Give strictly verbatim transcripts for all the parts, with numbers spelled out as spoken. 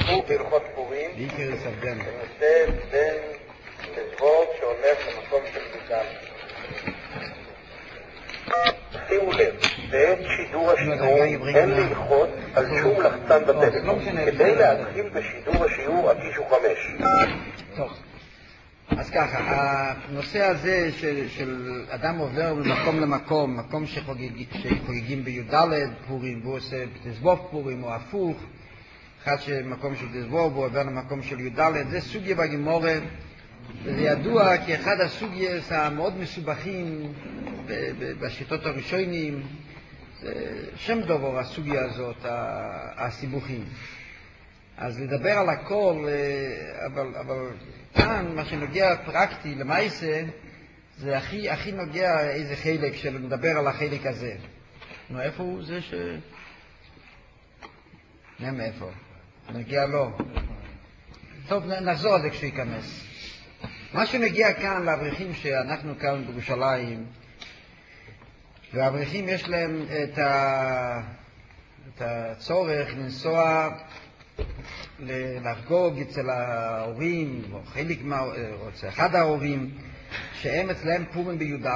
הוא בהלכות פורים, בעיקר סבדן. בנושא בין לזבוב שהולך למקום של בידל. שימו לב, בעת שידור השיעור אין ללחוץ על שום לחצן בטלפון. כדי להתחיל בשידור השיעור עקישו חמש. טוב. אז ככה, הנושא הזה של, של אדם עובר ממקום למקום, מקום שחוגג, שחוגגים בי"ד פורים, והוא עושה תזבוב פורים או הפוך, אחד שמקום של תזבוב והוא עובר למקום של י"ד, זה סוגיה בגמורה, וזה ידוע כאחד הסוגיות המאוד מסובכים בשיטות הראשונים, שם דובר הסוגיה הזאת, הסיבוכים. אז לדבר על הכל, אבל, אבל כאן מה שנוגע פרקטי למעשה, זה הכי, הכי נוגע איזה חלק של לדבר על החלק הזה. נו, איפה הוא זה ש... נם איפה? נגיע לו. טוב, נחזור על זה כשהוא ייכנס. מה שנגיע כאן לאברכים שאנחנו כאן בירושלים, והאברכים יש להם את, ה... את הצורך לנסוע לחגוג אצל ההורים, או חלק מה... או אצל אחד ההורים, שהם אצלהם פורים בי"ד,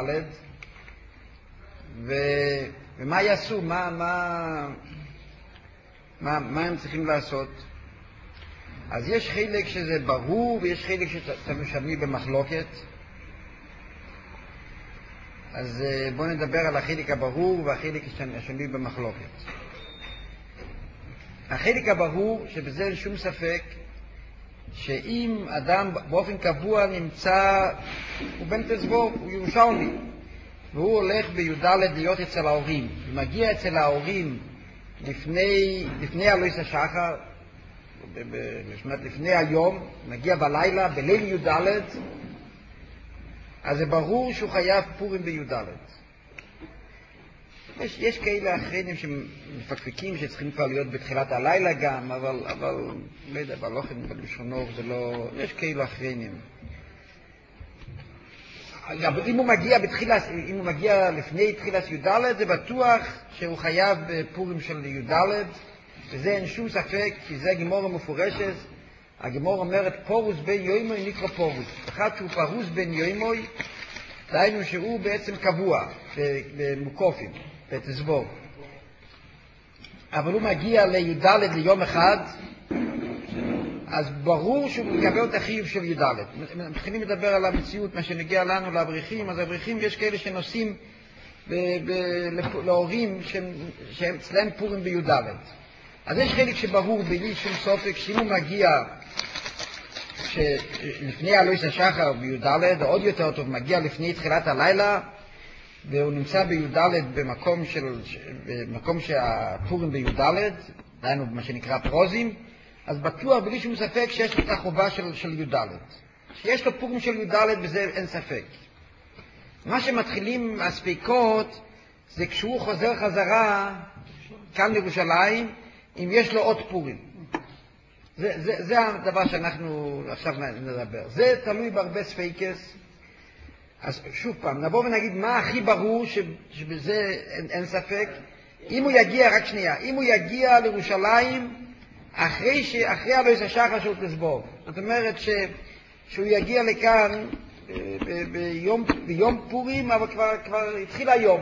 ו... ומה יעשו? מה, מה... מה, מה הם צריכים לעשות? אז יש חלק שזה ברור, ויש חלק שאתם משלמים במחלוקת. אז בואו נדבר על החלק הברור והחלק השני במחלוקת. החלק הברור, שבזה אין שום ספק, שאם אדם באופן קבוע נמצא, הוא בן תזבוב, הוא ירושלמי, והוא הולך בי"ד להיות אצל ההורים, ומגיע אצל ההורים לפני, לפני אלוהיס השחר, לפני היום, מגיע בלילה, בליל י"ד, אז זה ברור שהוא חייב פורים בי"ד. יש, יש כאלה אחרים שמפקפקים שצריכים כבר להיות בתחילת הלילה גם, אבל, אבל, לא יודע, בלוחם, בלשונות, זה לא, יש כאלה אחרים. אבל אם הוא מגיע בתחילת, אם הוא מגיע לפני תחילת י"ד, זה בטוח שהוא חייב פורים של י"ד, וזה אין שום ספק, כי זה גמורה מפורשת. הגמורה אומרת, פורוס בין יוימוי נקרא פורוס. אחד שהוא פרוס בין יוימוי, דהיינו שהוא בעצם קבוע, במוקופים, בתזבוב. אבל הוא מגיע לי"ד ליום אחד, אז ברור שהוא מקבל את החיוב של י"ד. מתחילים לדבר על המציאות, מה שנגיע לנו לאברכים, אז האברכים יש כאלה שנוסעים להורים שהם אצלם פורים בי"ד. אז יש חלק שברור בלי שום סופק שאם הוא מגיע לפני אלוהיס השחר בי"ד, או עוד יותר טוב, מגיע לפני תחילת הלילה, והוא נמצא בי"ד במקום של, במקום שהפורים בי"ד, דהיינו מה שנקרא פרוזים, אז בטוח בלי שום ספק שיש לו את החובה של, של י"ד. שיש לו פורים של י"ד, בזה אין ספק. מה שמתחילים הספיקות, זה כשהוא חוזר חזרה כאן לירושלים, אם יש לו עוד פורים. זה, זה, זה הדבר שאנחנו עכשיו נדבר. זה תלוי בהרבה ספיקס. אז שוב פעם, נבוא ונגיד מה הכי ברור שבזה אין, אין ספק. אם הוא יגיע, רק שנייה, אם הוא יגיע לירושלים אחרי, ש, אחרי אלוהיס השחר שהוא תזבוב. זאת אומרת ש, שהוא יגיע לכאן ב, ב, ביום, ביום פורים, אבל כבר, כבר התחיל היום.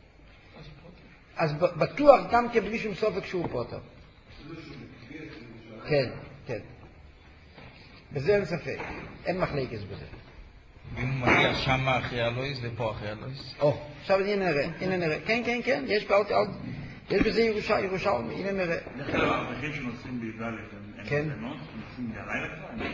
אז בטוח גם כבלי שום סופק שהוא פוטר. כן, כן. בזה אין ספק. אין מחלקת בזה. ואם הוא מגיע שם אחרי אלוהיס ופה אחרי אלוהיס? או, עכשיו הנה נראה, הנה נראה. כן, כן, כן, יש פה עוד, יש בזה ירושלמי, הנה נראה. דרך כלל האברכים שנוסעים בי"ד, הם נוסעים בלילה כבר?